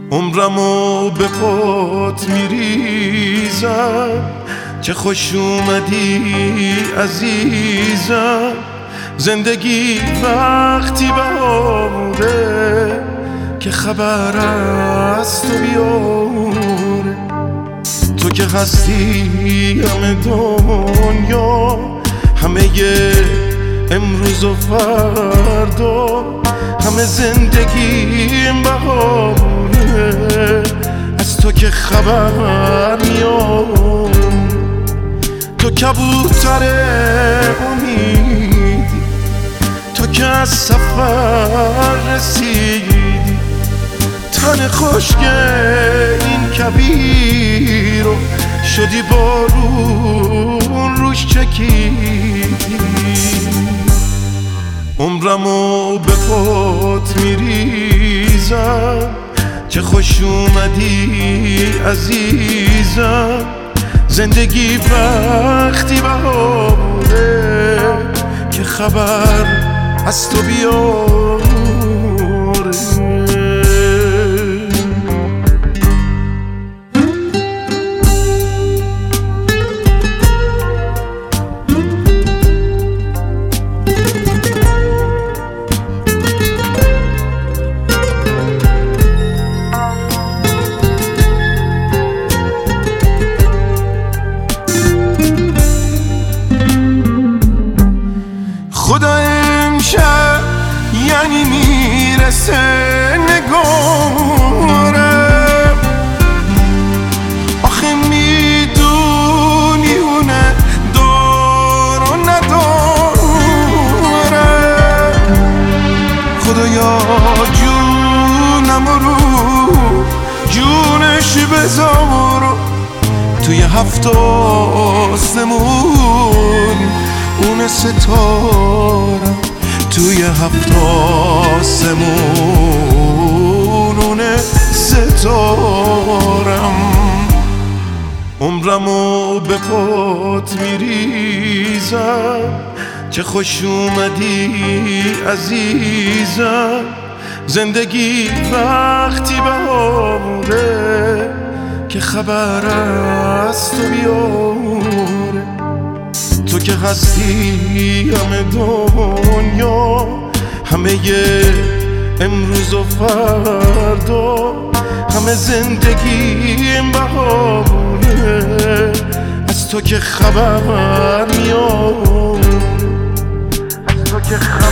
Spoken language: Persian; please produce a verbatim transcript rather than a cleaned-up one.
عمرمو به پات میریزم چه خوش اومدی عزیزم. زندگی وقتی بهاره که خبر از تو بیاره. تو که هستی همه دنیا، همه امروز و فردا، همه زندگیم بهاره از تو که خبر میاد. تو کبوتر امیدی، تو که از سفر رسیدی، تن خشک این کبیر رو شدی بارون روش چکیدی. عمرمو به پات میریزم چه خوش اومدی عزیزم. زندگی وقتی بهاره که خبر از تو بیاره. خدا امشب یعنی میرسه نگارم، آخه میدونی اونه دار و ندارم. خدایا جونم رو جونش بذار توی هفت آسمون اون ستارم، توی هفت آسمون اون ستارم. عمرمو به پات میریزم چه خوش اومدی عزیزم. زندگی وقتی بهاره که خبر از تو بیاره. تو که هستی همه دنیا، همه امروز و فردا، همه زندگیم بهاره از تو که خبر میاد. از تو که خبر